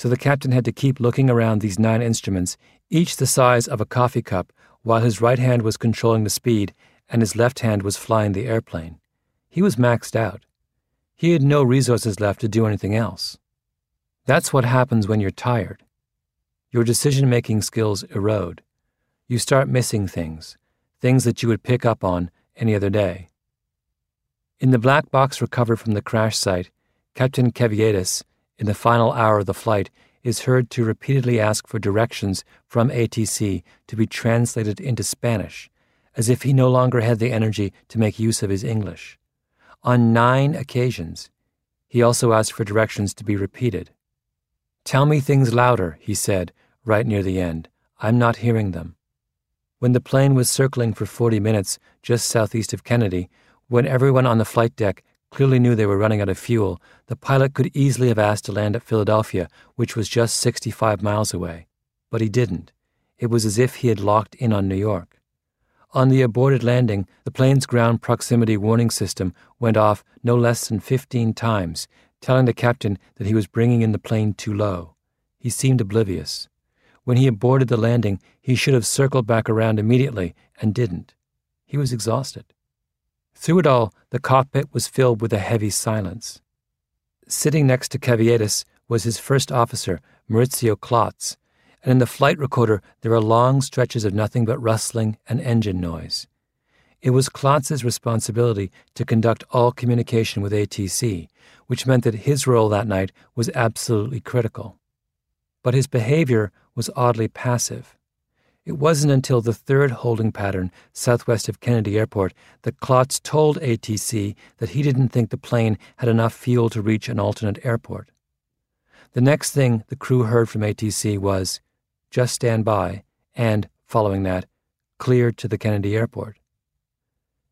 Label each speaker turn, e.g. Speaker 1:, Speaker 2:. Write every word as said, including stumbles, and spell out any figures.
Speaker 1: so the captain had to keep looking around these nine instruments, each the size of a coffee cup, while his right hand was controlling the speed and his left hand was flying the airplane. He was maxed out. He had no resources left to do anything else. That's what happens when you're tired. Your decision-making skills erode. You start missing things, things that you would pick up on any other day. In the black box recovered from the crash site, Captain Kevietis, in the final hour of the flight, is heard to repeatedly ask for directions from A T C to be translated into Spanish, as if he no longer had the energy to make use of his English. On nine occasions, he also asked for directions to be repeated. "Tell me things louder," he said, right near the end. "I'm not hearing them." When the plane was circling for forty minutes just southeast of Kennedy, when everyone on the flight deck clearly knew they were running out of fuel, the pilot could easily have asked to land at Philadelphia, which was just sixty-five miles away. But he didn't. It was as if he had locked in on New York. On the aborted landing, the plane's ground proximity warning system went off no less than fifteen times, telling the captain that he was bringing in the plane too low. He seemed oblivious. When he aborted the landing, he should have circled back around immediately, and didn't. He was exhausted. Through it all, the cockpit was filled with a heavy silence. Sitting next to Kevietis was his first officer, Maurizio Klotz, and in the flight recorder there were long stretches of nothing but rustling and engine noise. It was Klotz's responsibility to conduct all communication with A T C, which meant that his role that night was absolutely critical. But his behavior was oddly passive. It wasn't until the third holding pattern southwest of Kennedy Airport that Klotz told A T C that he didn't think the plane had enough fuel to reach an alternate airport. The next thing the crew heard from A T C was, "Just stand by," and, following that, "Clear to the Kennedy Airport."